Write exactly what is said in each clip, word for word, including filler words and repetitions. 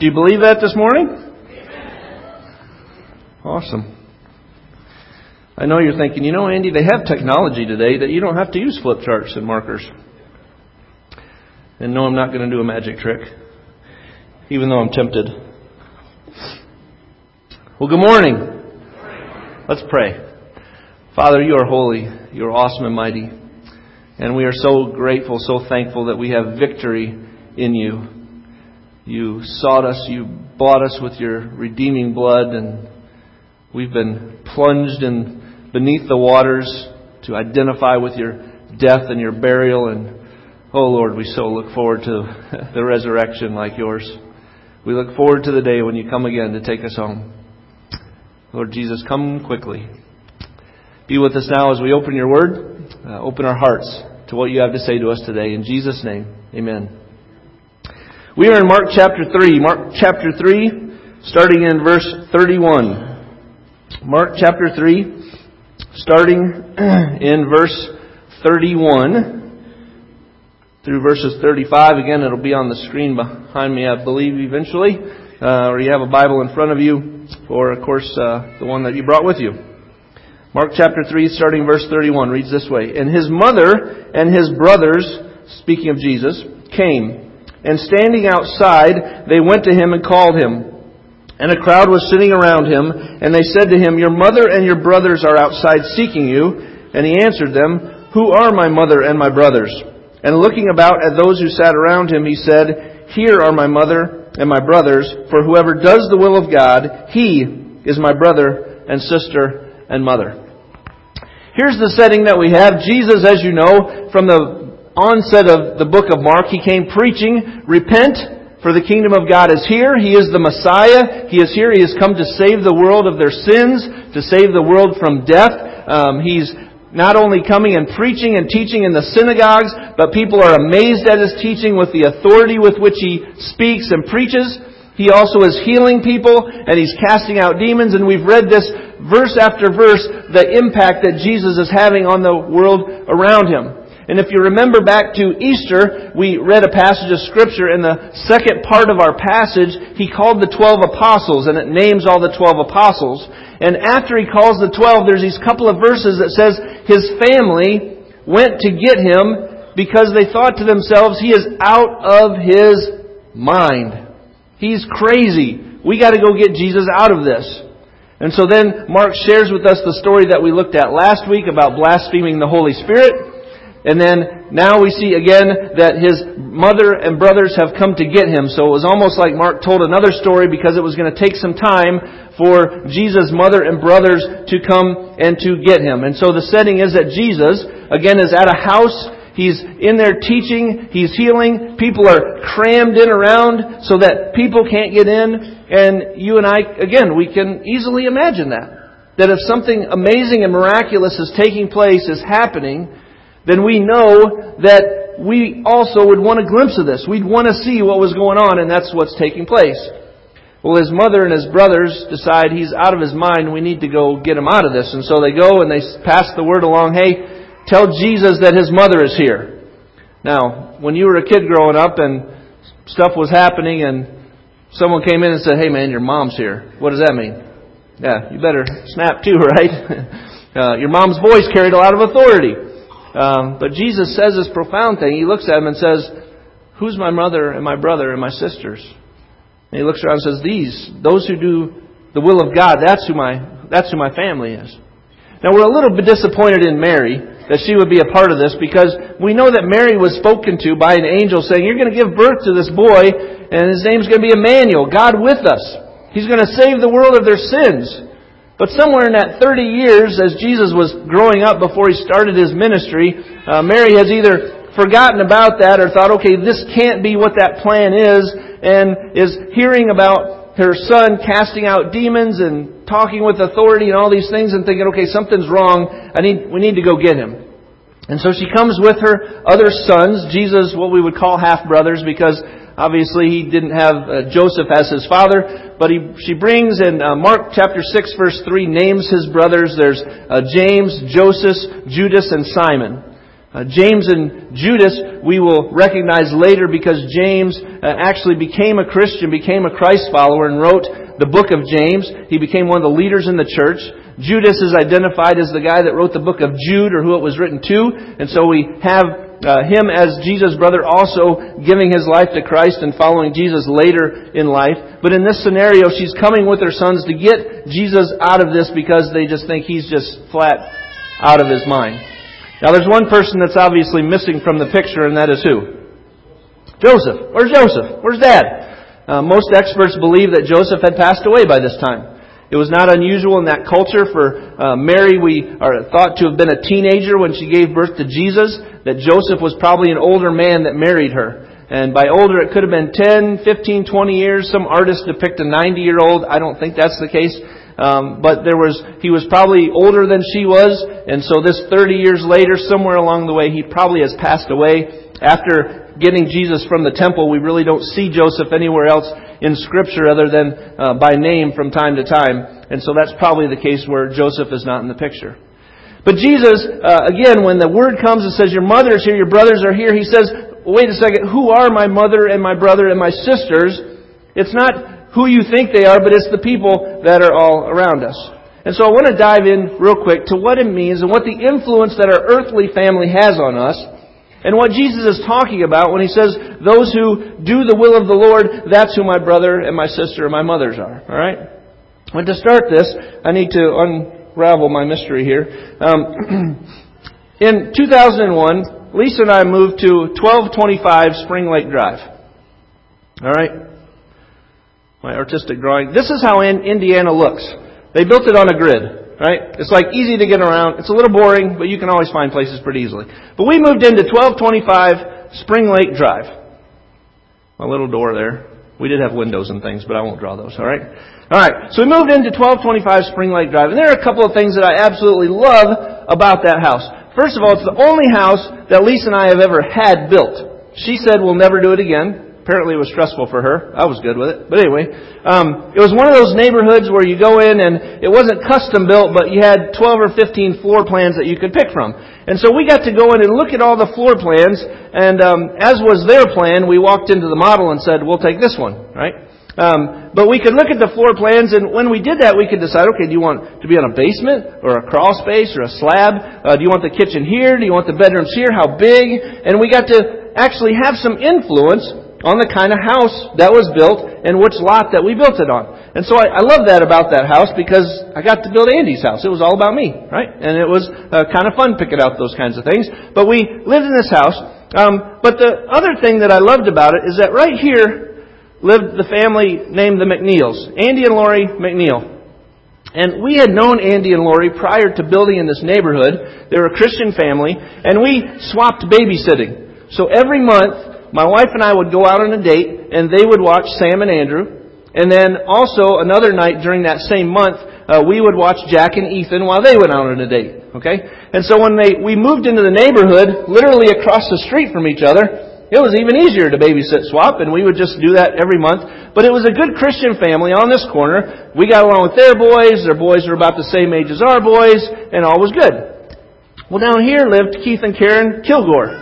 Do you believe that this morning? Awesome. I know you're thinking, you know, Andy, they have technology today that you don't have to use flip charts and markers. And no, I'm not going to do a magic trick, even though I'm tempted. Well, good morning. Let's pray. Father, you are holy. You are awesome and mighty. And we are so grateful, so thankful that we have victory in you. You sought us, you bought us with your redeeming blood, and we've been plunged in beneath the waters to identify with your death and your burial. And oh Lord, we so look forward to the resurrection like yours. We look forward to the day when you come again to take us home. Lord Jesus, come quickly. Be with us now as we open your word. Uh, open our hearts to what you have to say to us today. In Jesus' name, amen. We are in Mark chapter three. Mark chapter three, starting in verse thirty-one. Mark chapter three, starting in verse thirty-one through verses thirty-five. Again, it'll be on the screen behind me, I believe, eventually. Uh, or you have a Bible in front of you, or, of course, uh, the one that you brought with you. Mark chapter three, starting verse thirty-one, reads this way. And his mother and his brothers, speaking of Jesus, came. And standing outside, they went to him and called him. And a crowd was sitting around him, and they said to him, Your mother and your brothers are outside seeking you. And he answered them, Who are my mother and my brothers? And looking about at those who sat around him, he said, Here are my mother and my brothers, for whoever does the will of God, he is my brother and sister and mother. Here's the setting that we have. Jesus, as you know, from the onset of the book of Mark, he came preaching, repent, for the kingdom of God is here. He is the Messiah. He is here. He has come to save the world of their sins, to save the world from death. Um, he's not only coming and preaching and teaching in the synagogues, but people are amazed at his teaching with the authority with which he speaks and preaches. He also is healing people, and he's casting out demons, and we've read this verse after verse, the impact that Jesus is having on the world around him. And if you remember back to Easter, we read a passage of Scripture. In the second part of our passage, he called the twelve apostles, and it names all the twelve apostles. And after he calls the twelve, there's these couple of verses that says his family went to get him because they thought to themselves, he is out of his mind. He's crazy. We got to go get Jesus out of this. And so then Mark shares with us the story that we looked at last week about blaspheming the Holy Spirit. And then now we see again that his mother and brothers have come to get him. So it was almost like Mark told another story because it was going to take some time for Jesus' mother and brothers to come and to get him. And so the setting is that Jesus, again, is at a house. He's in there teaching. He's healing. People are crammed in around so that people can't get in. And you and I, again, we can easily imagine that. That if something amazing and miraculous is taking place, is happening, then we know that we also would want a glimpse of this. We'd want to see what was going on, and that's what's taking place. Well, his mother and his brothers decide he's out of his mind. We need to go get him out of this. And so they go and they pass the word along, hey, tell Jesus that his mother is here. Now, when you were a kid growing up and stuff was happening and someone came in and said, hey man, your mom's here. What does that mean? Yeah, you better snap too, right? uh, your mom's voice carried a lot of authority. Um, but Jesus says this profound thing. He looks at him and says, who's my mother and my brother and my sisters? And he looks around and says, these, those who do the will of God, that's who my, that's who my family is. Now we're a little bit disappointed in Mary that she would be a part of this because we know that Mary was spoken to by an angel saying, you're going to give birth to this boy and his name's going to be Emmanuel, God with us. He's going to save the world of their sins. But somewhere in that thirty years, as Jesus was growing up before he started his ministry, uh, Mary has either forgotten about that or thought, okay, this can't be what that plan is, and is hearing about her son casting out demons and talking with authority and all these things and thinking, okay, something's wrong. I need, we need to go get him. And so she comes with her other sons, Jesus, what we would call half-brothers, because obviously he didn't have uh, Joseph as his father. But he, she brings in uh, Mark chapter six verse three names his brothers. There's uh, James, Joseph, Judas, and Simon. Uh, James and Judas we will recognize later because James uh, actually became a Christian, became a Christ follower and wrote the book of James. He became one of the leaders in the church. Judas is identified as the guy that wrote the book of Jude, or who it was written to. And so we have uh, him as Jesus' brother also giving his life to Christ and following Jesus later in life. But in this scenario, she's coming with her sons to get Jesus out of this because they just think he's just flat out of his mind. Now there's one person that's obviously missing from the picture, and that is who? Joseph. Where's Joseph? Where's Dad? Uh, most experts believe that Joseph had passed away by this time. It was not unusual in that culture for uh, Mary, we are thought to have been a teenager when she gave birth to Jesus, that Joseph was probably an older man that married her. And by older, it could have been ten, fifteen, twenty years. Some artists depict a ninety-year-old. I don't think that's the case. Um, but there was, he was probably older than she was, and so this thirty years later, somewhere along the way, he probably has passed away. After getting Jesus from the temple, we really don't see Joseph anywhere else in Scripture other than uh, by name from time to time, and so that's probably the case where Joseph is not in the picture. But Jesus, uh, again, when the word comes and says, your mother is here, your brothers are here, he says, wait a second, who are my mother and my brother and my sisters? It's not who you think they are, but it's the people that are all around us. And so I want to dive in real quick to what it means and what the influence that our earthly family has on us and what Jesus is talking about when He says, those who do the will of the Lord, that's who my brother and my sister and my mothers are. All right? But to start this, I need to unravel my mystery here. Um, in two thousand one, Lisa and I moved to twelve twenty-five Spring Lake Drive. All right? My artistic drawing. This is how Indiana looks. They built it on a grid, right? It's like easy to get around. It's a little boring, but you can always find places pretty easily. But we moved into twelve twenty-five Spring Lake Drive. My little door there. We did have windows and things, but I won't draw those, all right? All right, so we moved into twelve twenty-five Spring Lake Drive. And there are a couple of things that I absolutely love about that house. First of all, it's the only house that Lisa and I have ever had built. She said we'll never do it again. Apparently it was stressful for her. I was good with it. But anyway, um, it was one of those neighborhoods where you go in and it wasn't custom built, but you had twelve or fifteen floor plans that you could pick from. And so we got to go in and look at all the floor plans, and um, as was their plan, we walked into the model and said, we'll take this one, right? Um, but we could look at the floor plans, and when we did that, we could decide, okay, do you want to be on a basement or a crawl space or a slab? Uh, do you want the kitchen here? Do you want the bedrooms here? How big? And we got to actually have some influence on the kind of house that was built and which lot that we built it on. And so I, I love that about that house because I got to build Andy's house. It was all about me, right? And it was uh, kind of fun picking out those kinds of things. But we lived in this house. Um, but the other thing that I loved about it is that right here lived the family named the McNeils, Andy and Lori McNeil. And we had known Andy and Lori prior to building in this neighborhood. They were a Christian family, and we swapped babysitting. So every month, my wife and I would go out on a date, and they would watch Sam and Andrew. And then also another night during that same month, uh, we would watch Jack and Ethan while they went out on a date. Okay? And so when they we moved into the neighborhood, literally across the street from each other, it was even easier to babysit swap, and we would just do that every month. But it was a good Christian family on this corner. We got along with their boys. Their boys were about the same age as our boys, and all was good. Well, down here lived Keith and Karen Kilgore.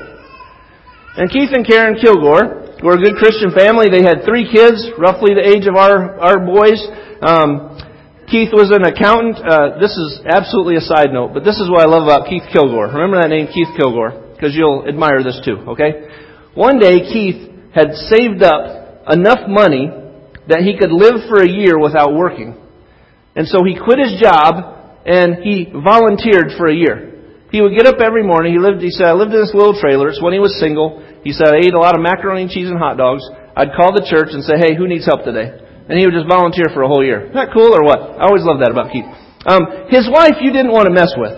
And Keith and Karen Kilgore were a good Christian family. They had three kids, roughly the age of our, our boys. Um, Keith was an accountant. Uh, this is absolutely a side note, but this is what I love about Keith Kilgore. Remember that name, Keith Kilgore, because you'll admire this too, okay? One day, Keith had saved up enough money that he could live for a year without working. And so he quit his job and he volunteered for a year. He would get up every morning. He lived. He said, I lived in this little trailer. It's when he was single. He said, I ate a lot of macaroni and cheese and hot dogs. I'd call the church and say, hey, who needs help today? And he would just volunteer for a whole year. Isn't that cool or what? I always loved that about Keith. Um, his wife you didn't want to mess with.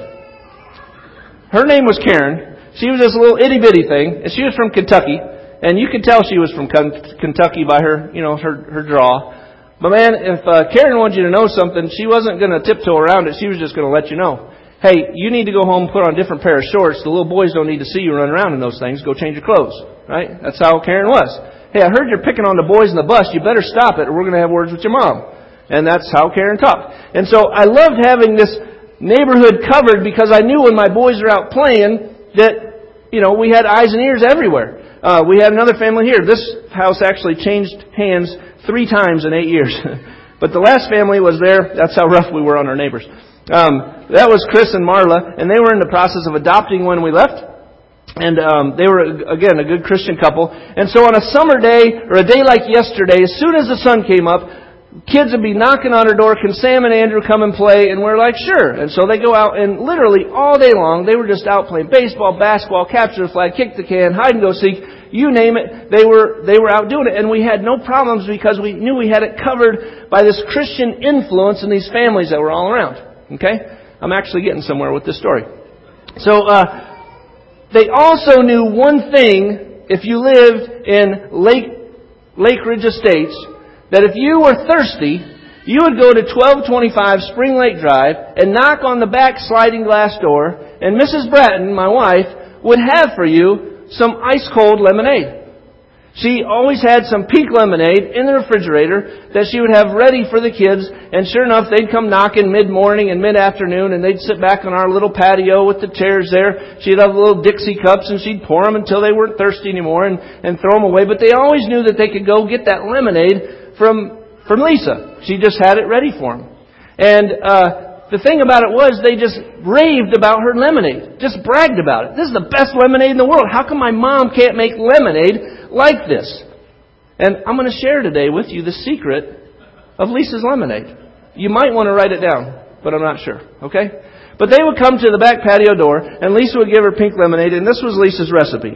Her name was Karen. She was this little itty-bitty thing. And she was from Kentucky. And you could tell she was from Kentucky by her, you know, her, her draw. But man, if uh, Karen wanted you to know something, she wasn't going to tiptoe around it. She was just going to let you know. Hey, you need to go home and put on a different pair of shorts. The little boys don't need to see you run around in those things. Go change your clothes. Right? That's how Karen was. Hey, I heard you're picking on the boys in the bus. You better stop it or we're going to have words with your mom. And that's how Karen talked. And so I loved having this neighborhood covered because I knew when my boys are out playing that you know, we had eyes and ears everywhere. Uh, we had another family here. This house actually changed hands three times in eight years. But the last family was there. That's how rough we were on our neighbors. Um, that was Chris and Marla, and they were in the process of adopting when we left. And um, they were, again, a good Christian couple. And so on a summer day, or a day like yesterday, as soon as the sun came up, kids would be knocking on our door, can Sam and Andrew come and play? And we're like, sure. And so they go out, and literally all day long, they were just out playing baseball, basketball, capture the flag, kick the can, hide and go seek, you name it. They were they were out doing it. And we had no problems because we knew we had it covered by this Christian influence in these families that were all around. Okay? I'm actually getting somewhere with this story. So, uh, they also knew one thing, if you lived in Lake, Lake Ridge Estates, that if you were thirsty, you would go to twelve twenty-five Spring Lake Drive and knock on the back sliding glass door, and Missus Bratton, my wife, would have for you some ice-cold lemonade. She always had some pink lemonade in the refrigerator that she would have ready for the kids, and sure enough, they'd come knocking mid-morning and mid-afternoon, and they'd sit back on our little patio with the chairs there. She'd have little Dixie cups, and she'd pour them until they weren't thirsty anymore and, and throw them away. But they always knew that they could go get that lemonade from from Lisa. She just had it ready for them. And uh, the thing about it was they just raved about her lemonade, just bragged about it. This is the best lemonade in the world. How come my mom can't make lemonade like this? And I'm going to share today with you the secret of Lisa's lemonade. You might want to write it down, but I'm not sure. Okay? But they would come to the back patio door, and Lisa would give her pink lemonade, and this was Lisa's recipe.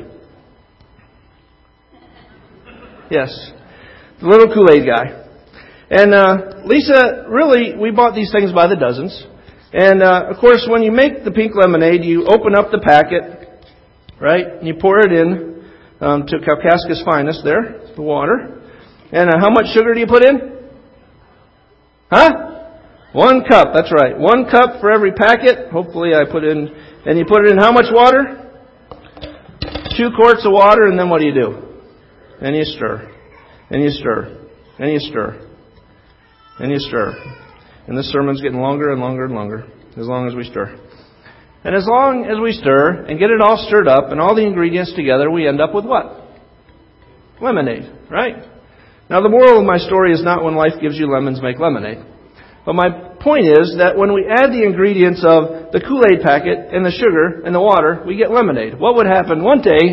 Yes. The little Kool-Aid guy. And uh, Lisa, really, we bought these things by the dozens. And, uh, of course, when you make the pink lemonade, you open up the packet, right? And you pour it in um, to Kalkaska's Finest there, the water. And uh, how much sugar do you put in? Huh? One cup, that's right. One cup for every packet. Hopefully I put in, and you put it in how much water? Two quarts of water, and then what do you do? And you stir. And you stir. And you stir. And you stir. And this sermon's getting longer and longer and longer, as long as we stir. And as long as we stir and get it all stirred up and all the ingredients together, we end up with what? Lemonade, right? Now the moral of my story is not when life gives you lemons, make lemonade. But my point is that when we add the ingredients of the Kool-Aid packet and the sugar and the water, we get lemonade. What would happen one day,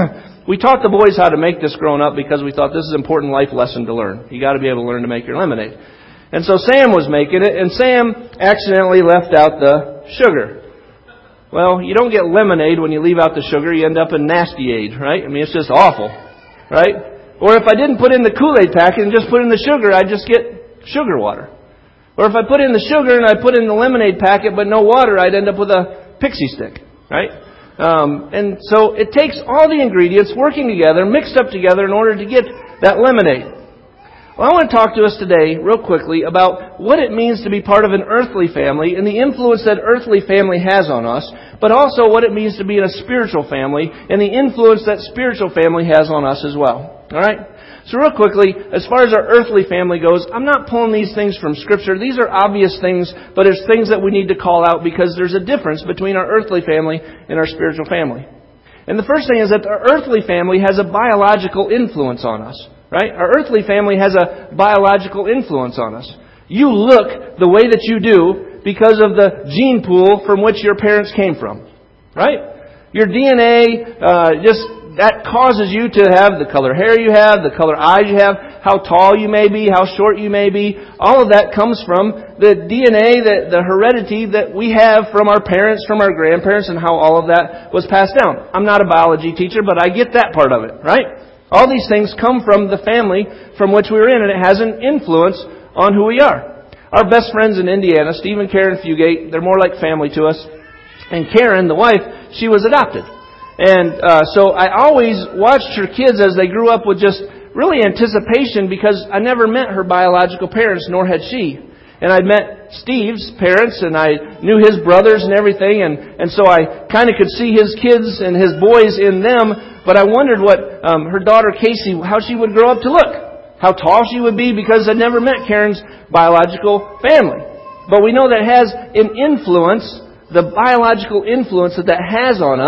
we taught the boys how to make this growing up because we thought this is an important life lesson to learn. You got to be able to learn to make your lemonade. And so Sam was making it, and Sam accidentally left out the sugar. Well, you don't get lemonade when you leave out the sugar. You end up in nasty-aid, right? I mean, it's just awful, right? Or if I didn't put in the Kool-Aid packet and just put in the sugar, I'd just get sugar water. Or if I put in the sugar and I put in the lemonade packet but no water, I'd end up with a pixie stick, right? Um, and so it takes all the ingredients working together, mixed up together in order to get that lemonade. Well, I want to talk to us today real quickly about what it means to be part of an earthly family and the influence that earthly family has on us, but also what it means to be in a spiritual family and the influence that spiritual family has on us as well. All right? So real quickly, as far as our earthly family goes, I'm not pulling these things from Scripture. These are obvious things, but there's things that we need to call out because there's a difference between our earthly family and our spiritual family. And the first thing is that our earthly family has a biological influence on us. Right? Our earthly family has a biological influence on us. You look the way that you do because of the gene pool from which your parents came from. Right? Your D N A uh, just that causes you to have the color hair you have, the color eyes you have, how tall you may be, how short you may be. All of that comes from the D N A, the, the heredity that we have from our parents, from our grandparents, and how all of that was passed down. I'm not a biology teacher, but I get that part of it. Right? All these things come from the family from which we're in, and it has an influence on who we are. Our best friends in Indiana, Steve and Karen Fugate, they're more like family to us. And Karen, the wife, she was adopted. And uh, so I always watched her kids as they grew up with just really anticipation because I never met her biological parents, nor had she. And I'd met Steve's parents, and I knew his brothers and everything, and, and so I kind of could see his kids and his boys in them, but I wondered what um, her daughter Casey, how she would grow up to look, how tall she would be, because I'd never met Karen's biological family. But we know that it has an influence, the biological influence that that has on us,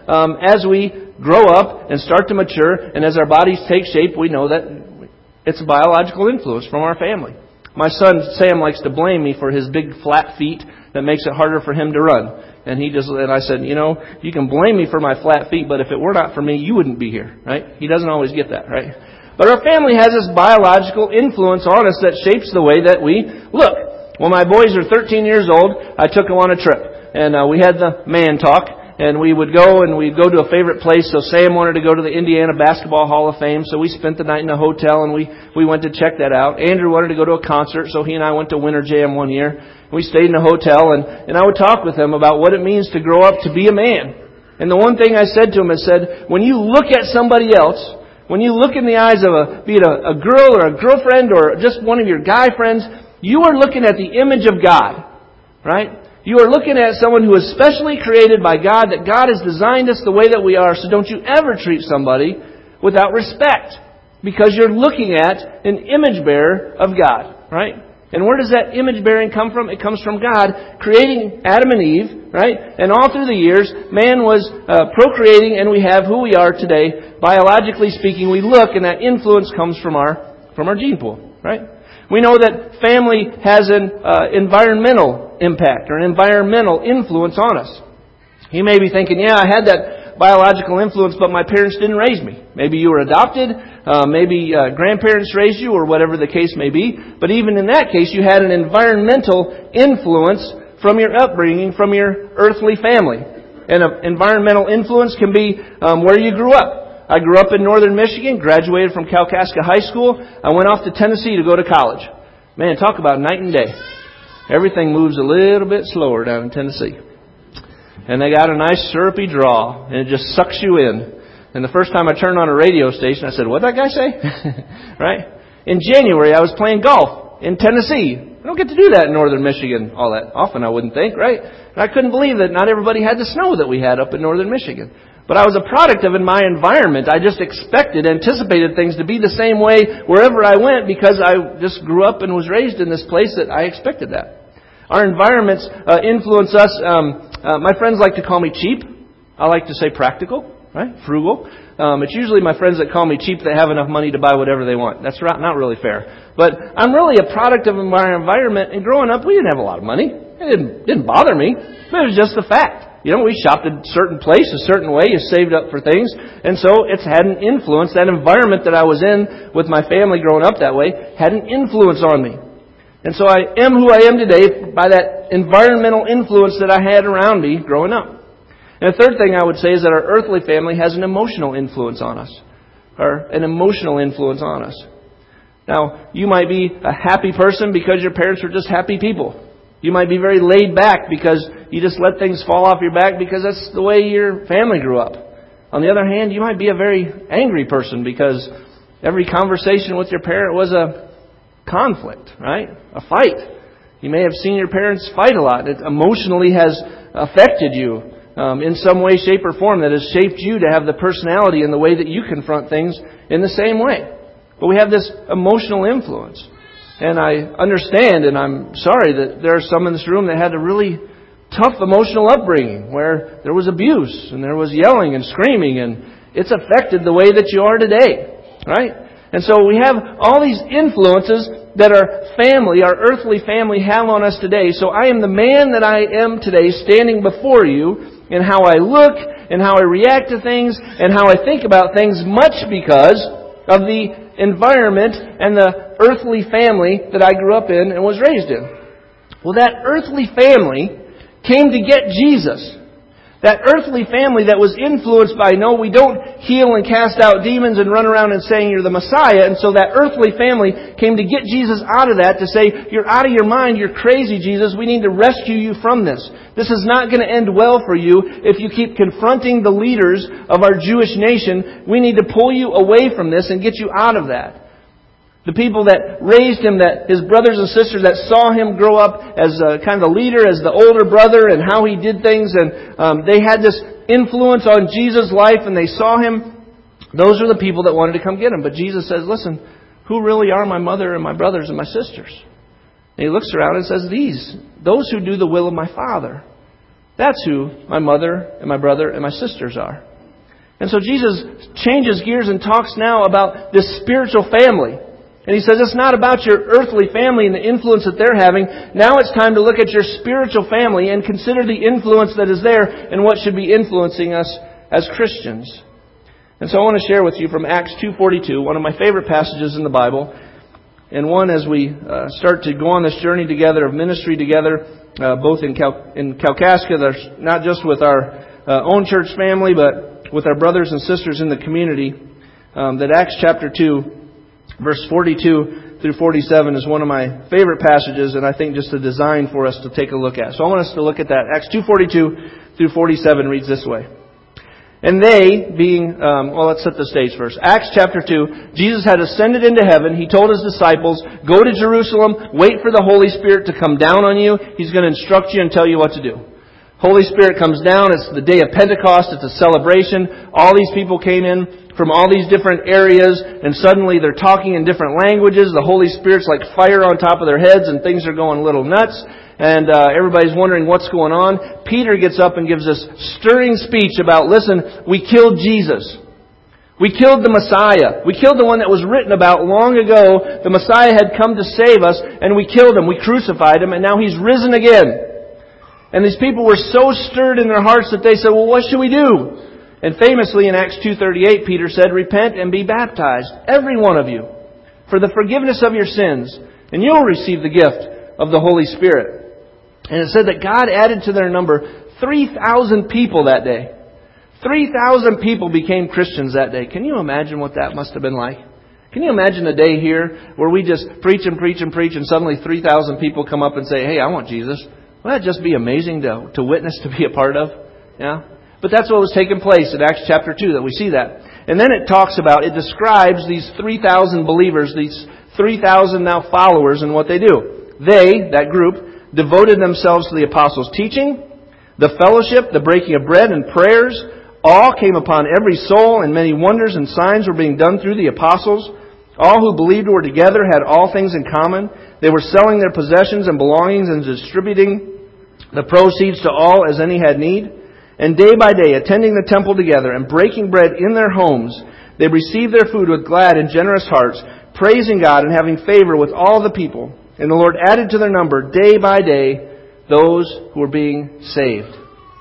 um, as we grow up and start to mature, and as our bodies take shape, we know that it's a biological influence from our family. My son Sam likes to blame me for his big flat feet that makes it harder for him to run. And he just and I said, you know, you can blame me for my flat feet, but if it were not for me, you wouldn't be here, right? He doesn't always get that, right? But our family has this biological influence on us that shapes the way that we look. When my boys are thirteen years old, I took them on a trip. And uh, we had the man talk. And we would go and we'd go to a favorite place. So Sam wanted to go to the Indiana Basketball Hall of Fame. So we spent the night in a hotel and we, we went to check that out. Andrew wanted to go to a concert. So he and I went to Winter Jam one year. We stayed in a hotel and, and I would talk with him about what it means to grow up to be a man. And the one thing I said to him is said, when you look at somebody else, when you look in the eyes of a, be it a, a girl or a girlfriend or just one of your guy friends, you are looking at the image of God, right? You are looking at someone who is specially created by God, that God has designed us the way that we are. So don't you ever treat somebody without respect, because you're looking at an image bearer of God, right? And where does that image bearing come from? It comes from God creating Adam and Eve, right? And all through the years, man was uh, procreating, and we have who we are today. Biologically speaking, we look, and that influence comes from our from our gene pool, right? We know that family has an uh, environmental impact or an environmental influence on us. You may be thinking, yeah, I had that biological influence, but my parents didn't raise me. Maybe you were adopted, uh, maybe uh, grandparents raised you, or whatever the case may be. But even in that case, you had an environmental influence from your upbringing, from your earthly family. And an environmental influence can be um, where you grew up. I grew up in northern Michigan, graduated from Kalkaska High School. I went off to Tennessee to go to college. Man, talk about night and day. Everything moves a little bit slower down in Tennessee. And they got a nice syrupy draw, and it just sucks you in. And the first time I turned on a radio station, I said, what'd that guy say? Right? In January, I was playing golf in Tennessee. I don't get to do that in northern Michigan all that often, I wouldn't think, right? And I couldn't believe that not everybody had the snow that we had up in northern Michigan. But I was a product of in my environment. I just expected, anticipated things to be the same way wherever I went, because I just grew up and was raised in this place that I expected that. Our environments uh, influence us. Um, uh, my friends like to call me cheap. I like to say practical, right? Frugal. Um, it's usually my friends that call me cheap that have enough money to buy whatever they want. That's not really fair. But I'm really a product of my environment. And growing up, we didn't have a lot of money. It didn't, didn't bother me. But it was just a fact. You know, we shopped a certain place, a certain way. You saved up for things. And so it's had an influence. That environment that I was in with my family growing up that way had an influence on me. And so I am who I am today by that environmental influence that I had around me growing up. And the third thing I would say is that our earthly family has an emotional influence on us. Or an emotional influence on us. Now, you might be a happy person because your parents were just happy people. You might be very laid back because you just let things fall off your back because that's the way your family grew up. On the other hand, you might be a very angry person because every conversation with your parent was a conflict, right? A fight. You may have seen your parents fight a lot. It emotionally has affected you um, in some way, shape, or form that has shaped you to have the personality and the way that you confront things in the same way. But we have this emotional influence. And I understand, and I'm sorry that there are some in this room that had a really tough emotional upbringing where there was abuse and there was yelling and screaming, and it's affected the way that you are today, right? And so we have all these influences that our family, our earthly family, have on us today. So I am the man that I am today standing before you in how I look and how I react to things and how I think about things, much because of the environment and the earthly family that I grew up in and was raised in. Well, that earthly family came to get Jesus. That earthly family that was influenced by, no, we don't heal and cast out demons and run around and saying you're the Messiah. And so that earthly family came to get Jesus out of that, to say, you're out of your mind, you're crazy, Jesus. We need to rescue you from this. This is not going to end well for you if you keep confronting the leaders of our Jewish nation. We need to pull you away from this and get you out of that. The people that raised him, that his brothers and sisters that saw him grow up as a kind of a leader, as the older brother, and how he did things, and um, they had this influence on Jesus' life, and they saw him. Those are the people that wanted to come get him. But Jesus says, listen, who really are my mother and my brothers and my sisters? And he looks around and says, these, those who do the will of my Father. That's who my mother and my brother and my sisters are. And so Jesus changes gears and talks now about this spiritual family. And He says it's not about your earthly family and the influence that they're having. Now it's time to look at your spiritual family and consider the influence that is there and what should be influencing us as Christians. And so I want to share with you from Acts two forty-two, one of my favorite passages in the Bible. And one as we uh, start to go on this journey together of ministry together, uh, both in Cal- in Kalkaska, not just with our uh, own church family, but with our brothers and sisters in the community. Um, that Acts chapter two, verse forty-two through forty-seven is one of my favorite passages, and I think just a design for us to take a look at. So I want us to look at that. Acts two forty-two through forty-seven reads this way. And they, being, um, well, let's set the stage first. Acts chapter two, Jesus had ascended into heaven. He told His disciples, go to Jerusalem, wait for the Holy Spirit to come down on you. He's going to instruct you and tell you what to do. Holy Spirit comes down. It's the day of Pentecost. It's a celebration. All these people came in from all these different areas, and suddenly they're talking in different languages. The Holy Spirit's like fire on top of their heads, and things are going a little nuts. And uh, everybody's wondering what's going on. Peter gets up and gives this stirring speech about, listen, we killed Jesus. We killed the Messiah. We killed the one that was written about long ago. The Messiah had come to save us, and we killed Him. We crucified Him, and now He's risen again. And these people were so stirred in their hearts that they said, well, what should we do? And famously in Acts two thirty-eight, Peter said, repent and be baptized, every one of you, for the forgiveness of your sins, and you'll receive the gift of the Holy Spirit. And it said that God added to their number three thousand people that day. three thousand people became Christians that day. Can you imagine what that must have been like? Can you imagine a day here where we just preach and preach and preach and suddenly three thousand people come up and say, hey, I want Jesus. Wouldn't that just be amazing to, to witness, to be a part of? Yeah. But that's what was taking place in Acts chapter two, that we see that. And then it talks about, it describes these three thousand believers, these three thousand now followers, and what they do. They, that group, devoted themselves to the apostles' teaching, the fellowship, the breaking of bread, and prayers. All came upon every soul, and many wonders and signs were being done through the apostles. All who believed were together, had all things in common. They were selling their possessions and belongings and distributing the proceeds to all as any had need. And day by day, attending the temple together and breaking bread in their homes, they received their food with glad and generous hearts, praising God and having favor with all the people. And the Lord added to their number day by day those who were being saved.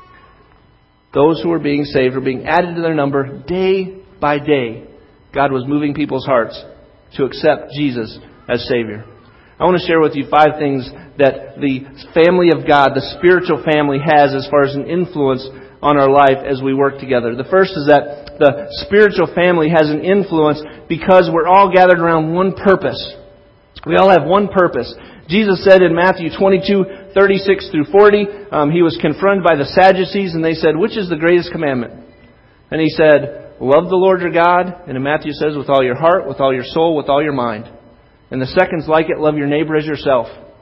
Those who were being saved were being added to their number day by day. God was moving people's hearts to accept Jesus as Savior. I want to share with you five things that the family of God, the spiritual family, has as far as an influence on our life as we work together. The first is that the spiritual family has an influence because we're all gathered around one purpose. We all have one purpose. Jesus said in Matthew twenty-two, thirty-six through forty, um, He was confronted by the Sadducees, and they said, which is the greatest commandment? And He said, love the Lord your God. And in Matthew it says, with all your heart, with all your soul, with all your mind. And the second's like it, love your neighbor as yourself.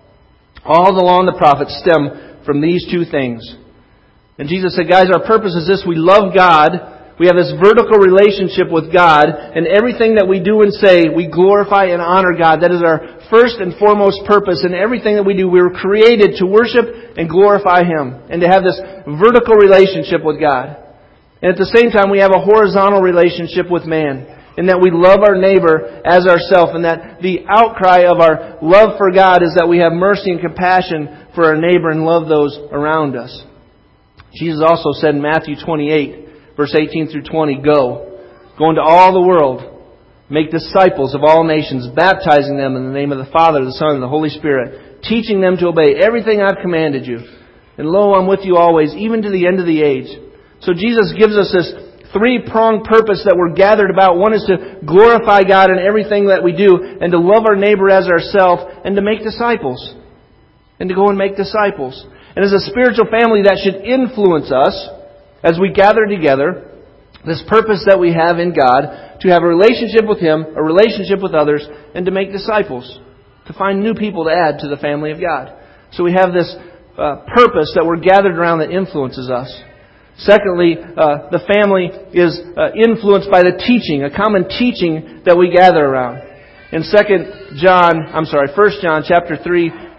All the law and the prophets stem from these two things. And Jesus said, guys, our purpose is this. We love God. We have this vertical relationship with God. And everything that we do and say, we glorify and honor God. That is our first and foremost purpose. And everything that we do, we were created to worship and glorify Him. And to have this vertical relationship with God. And at the same time, we have a horizontal relationship with man. In that we love our neighbor as ourselves, and that the outcry of our love for God is that we have mercy and compassion for our neighbor and love those around us. Jesus also said in Matthew twenty-eight, verse eighteen through twenty, go, go into all the world, make disciples of all nations, baptizing them in the name of the Father, the Son, and the Holy Spirit, teaching them to obey everything I've commanded you. And lo, I'm with you always, even to the end of the age. So Jesus gives us this three-pronged purpose that we're gathered about. One is to glorify God in everything that we do, and to love our neighbor as ourselves, and to make disciples. And to go and make disciples. And as a spiritual family, that should influence us as we gather together. This purpose that we have in God, to have a relationship with Him, a relationship with others, and to make disciples. To find new people to add to the family of God. So we have this uh, purpose that we're gathered around that influences us. Secondly, uh, the family is uh, influenced by the teaching, a common teaching that we gather around. In Second John, I'm sorry, First John chapter three,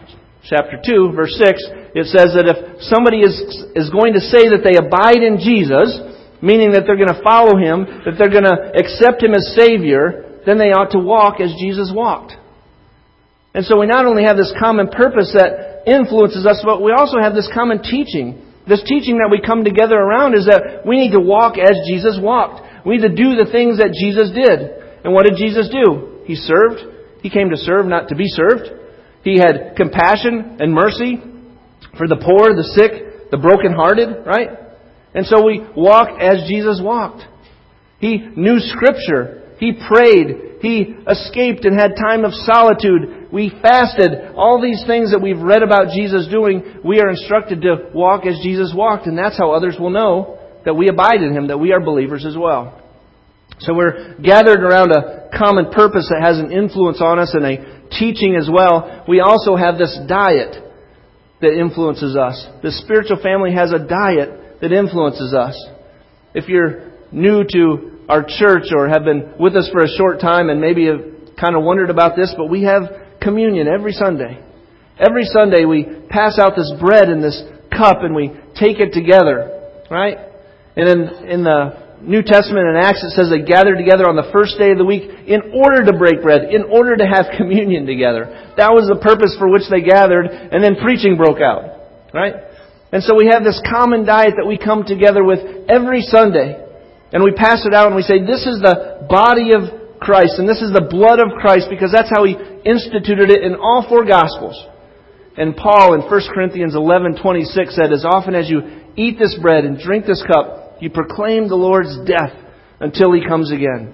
chapter two, verse six, it says that if somebody is, is going to say that they abide in Jesus, meaning that they're going to follow Him, that they're going to accept Him as Savior, then they ought to walk as Jesus walked. And so we not only have this common purpose that influences us, but we also have this common teaching. This teaching that we come together around is that we need to walk as Jesus walked. We need to do the things that Jesus did. And what did Jesus do? He served. He came to serve, not to be served. He had compassion and mercy for the poor, the sick, the brokenhearted, right? And so we walk as Jesus walked. He knew Scripture. He prayed. He escaped and had time of solitude. We fasted. All these things that we've read about Jesus doing, we are instructed to walk as Jesus walked. And that's how others will know that we abide in Him, that we are believers as well. So we're gathered around a common purpose that has an influence on us and a teaching as well. We also have this diet that influences us. The spiritual family has a diet that influences us. If you're new to our church or have been with us for a short time and maybe have kind of wondered about this, but we have communion every Sunday. Every Sunday we pass out this bread in this cup and we take it together, right? And in, in the New Testament in Acts it says they gathered together on the first day of the week in order to break bread, in order to have communion together. That was the purpose for which they gathered, and then preaching broke out, right? And so we have this common diet that we come together with every Sunday. And we pass it out and we say, this is the body of Christ and this is the blood of Christ, because that's how He instituted it in all four Gospels. And Paul in First Corinthians eleven twenty-six said, as often as you eat this bread and drink this cup, you proclaim the Lord's death until He comes again.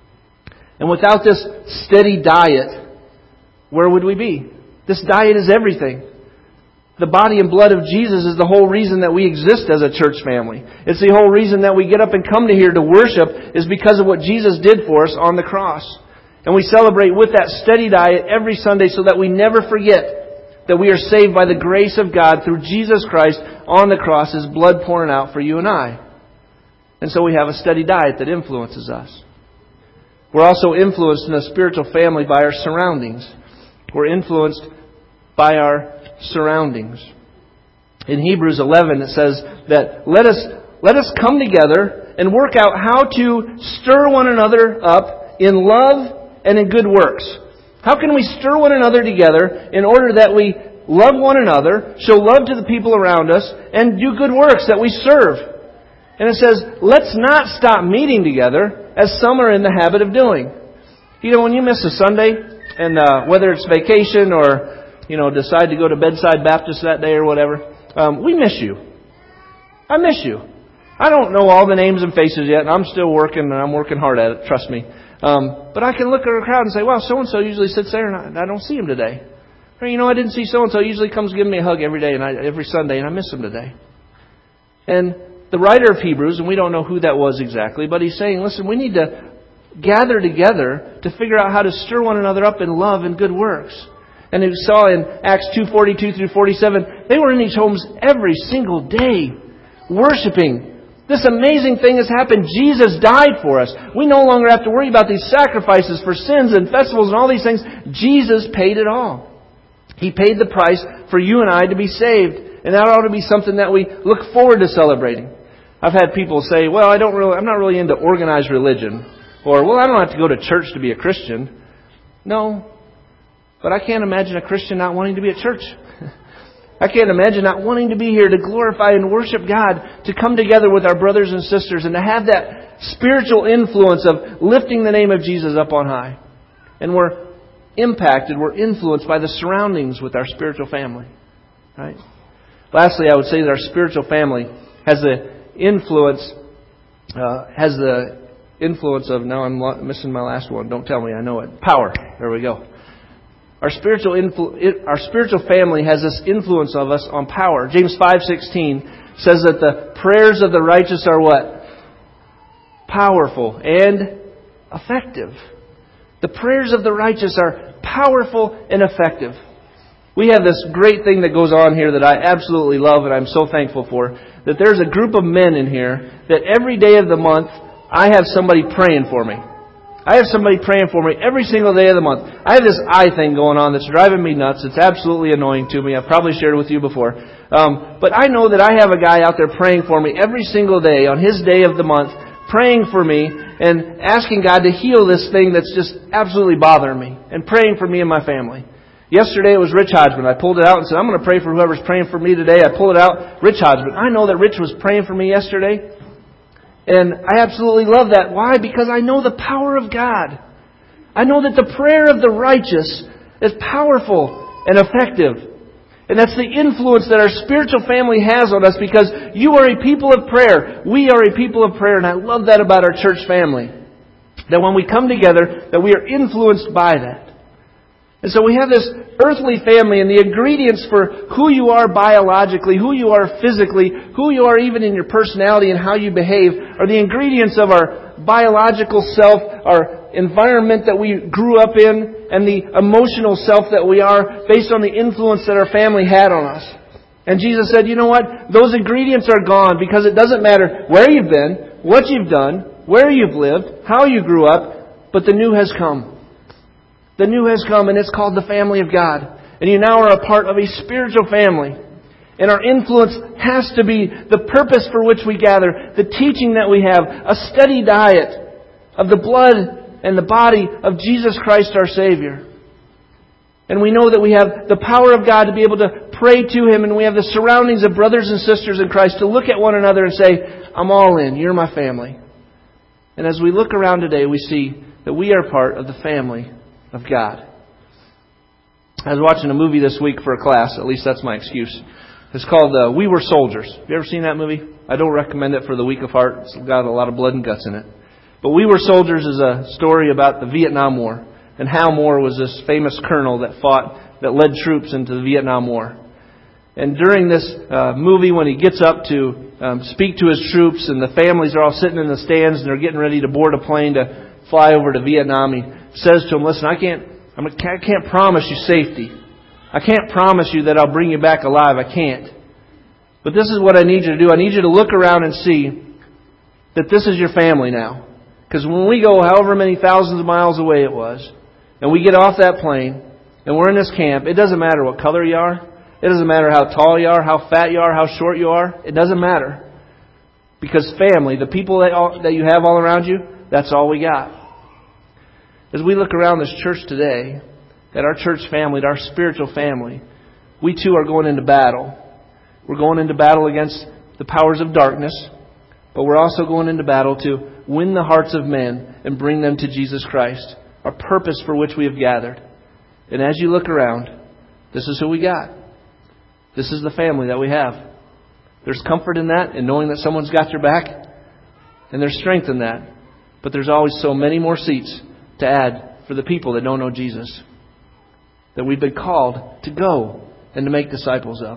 And without this steady diet, where would we be? This diet is everything. The body and blood of Jesus is the whole reason that we exist as a church family. It's the whole reason that we get up and come to here to worship, is because of what Jesus did for us on the cross. And we celebrate with that steady diet every Sunday so that we never forget that we are saved by the grace of God through Jesus Christ on the cross, His blood pouring out for you and I. And so we have a steady diet that influences us. We're also influenced in a spiritual family by our surroundings. We're influenced by our surroundings. In Hebrews eleven it says that let us let us come together and work out how to stir one another up in love and in good works. How can we stir one another together in order that we love one another, show love to the people around us, and do good works, that we serve? And it says, let's not stop meeting together as some are in the habit of doing. You know, when you miss a Sunday, and uh, whether it's vacation or you know, decide to go to Bedside Baptist that day or whatever, um, we miss you. I miss you. I don't know all the names and faces yet, and I'm still working, and I'm working hard at it, trust me. Um, but I can look at a crowd and say, well, so-and-so usually sits there, and I, I don't see him today. Or, you know, I didn't see so-and-so. He usually comes give me a hug every day, and I, every Sunday, and I miss him today. And the writer of Hebrews, and we don't know who that was exactly, but he's saying, listen, we need to gather together to figure out how to stir one another up in love and good works. And we saw in Acts two forty-two through forty-seven, they were in these homes every single day, worshiping. This amazing thing has happened. Jesus died for us. We no longer have to worry about these sacrifices for sins and festivals and all these things. Jesus paid it all. He paid the price for you and I to be saved. And that ought to be something that we look forward to celebrating. I've had people say, well, I don't really, I'm not really into organized religion. Or, well, I don't have to go to church to be a Christian. No. But I can't imagine a Christian not wanting to be at church. I can't imagine not wanting to be here to glorify and worship God, to come together with our brothers and sisters and to have that spiritual influence of lifting the name of Jesus up on high. And we're impacted, we're influenced by the surroundings with our spiritual family. Right? Lastly, I would say that our spiritual family has the influence, uh, has the influence of, now I'm missing my last one, don't tell me, I know it, power. There we go. Our spiritual influ- our spiritual family has this influence of us on power. James five sixteen says that the prayers of the righteous are what? Powerful and effective. The prayers of the righteous are powerful and effective. We have this great thing that goes on here that I absolutely love and I'm so thankful for. That there's a group of men in here that every day of the month I have somebody praying for me. I have somebody praying for me every single day of the month. I have this eye thing going on that's driving me nuts. It's absolutely annoying to me. I've probably shared it with you before. Um, but I know that I have a guy out there praying for me every single day on his day of the month, praying for me and asking God to heal this thing that's just absolutely bothering me, and praying for me and my family. Yesterday it was Rich Hodgman. I pulled it out and said, I'm going to pray for whoever's praying for me today. I pulled it out, Rich Hodgman. I know that Rich was praying for me yesterday. And I absolutely love that. Why? Because I know the power of God. I know that the prayer of the righteous is powerful and effective. And that's the influence that our spiritual family has on us, because you are a people of prayer. We are a people of prayer. And I love that about our church family. That when we come together, that we are influenced by that. And so we have this earthly family, and the ingredients for who you are biologically, who you are physically, who you are even in your personality and how you behave, are the ingredients of our biological self, our environment that we grew up in, and the emotional self that we are based on the influence that our family had on us. And Jesus said, you know what? Those ingredients are gone, because it doesn't matter where you've been, what you've done, where you've lived, how you grew up, but the new has come. The new has come, and it's called the family of God. And you now are a part of a spiritual family. And our influence has to be the purpose for which we gather, the teaching that we have, a steady diet of the blood and the body of Jesus Christ our Savior. And we know that we have the power of God to be able to pray to Him, and we have the surroundings of brothers and sisters in Christ to look at one another and say, I'm all in, you're my family. And as we look around today, we see that we are part of the family of God. I was watching a movie this week for a class. At least that's my excuse. It's called uh, We Were Soldiers. Have you ever seen that movie? I don't recommend it for the weak of heart. It's got a lot of blood and guts in it. But We Were Soldiers is a story about the Vietnam War. And Hal Moore was this famous colonel that fought, that led troops into the Vietnam War. And during this uh, movie, when he gets up to um, speak to his troops, and the families are all sitting in the stands and they're getting ready to board a plane to fly over to Vietnam, he says to him, listen, I can't, I can't promise you safety. I can't promise you that I'll bring you back alive. I can't. But this is what I need you to do. I need you to look around and see that this is your family now. Because when we go however many thousands of miles away it was, and we get off that plane, and we're in this camp, it doesn't matter what color you are. It doesn't matter how tall you are, how fat you are, how short you are. It doesn't matter. Because family, the people that, all, that you have all around you, that's all we got. As we look around this church today, at our church family, at our spiritual family, we too are going into battle. We're going into battle against the powers of darkness, but we're also going into battle to win the hearts of men and bring them to Jesus Christ, our purpose for which we have gathered. And as you look around, this is who we got. This is the family that we have. There's comfort in that, in knowing that someone's got your back, and there's strength in that. But there's always so many more seats to add for the people that don't know Jesus, that we've been called to go and to make disciples of.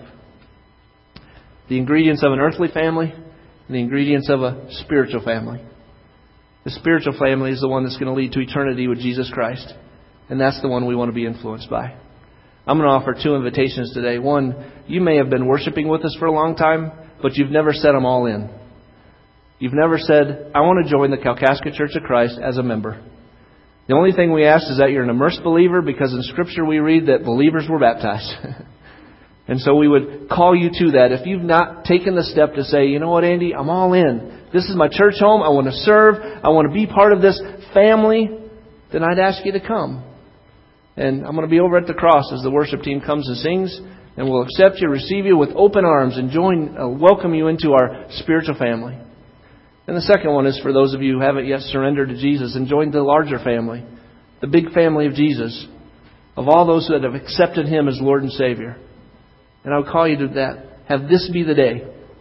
The ingredients of an earthly family and the ingredients of a spiritual family. The spiritual family is the one that's going to lead to eternity with Jesus Christ, and that's the one we want to be influenced by. I'm going to offer two invitations today. One, you may have been worshiping with us for a long time, but you've never said I'm all in. You've never said, I want to join the Kalkaska Church of Christ as a member. The only thing we ask is that you're an immersed believer, because in Scripture we read that believers were baptized. And so we would call you to that. If you've not taken the step to say, you know what, Andy, I'm all in. This is my church home. I want to serve. I want to be part of this family. Then I'd ask you to come. And I'm going to be over at the cross as the worship team comes and sings. And we'll accept you, receive you with open arms, and join, uh, welcome you into our spiritual family. And the second one is for those of you who haven't yet surrendered to Jesus and joined the larger family, the big family of Jesus, of all those that have accepted Him as Lord and Savior. And I would call you to that. Have this be the day.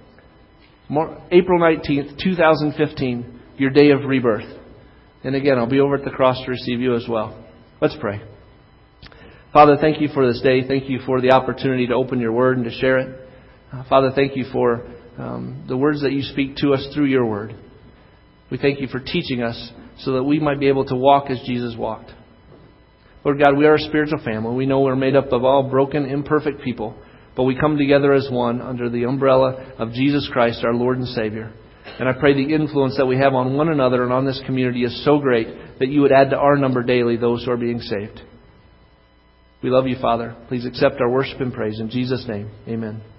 April nineteenth, twenty fifteen, your day of rebirth. And again, I'll be over at the cross to receive you as well. Let's pray. Father, thank you for this day. Thank you for the opportunity to open your word and to share it. Uh, Father, thank you for um, the words that you speak to us through your word. We thank you for teaching us so that we might be able to walk as Jesus walked. Lord God, we are a spiritual family. We know we're made up of all broken, imperfect people, but we come together as one under the umbrella of Jesus Christ, our Lord and Savior. And I pray the influence that we have on one another and on this community is so great that you would add to our number daily those who are being saved. We love you, Father. Please accept our worship and praise. In Jesus' name, amen.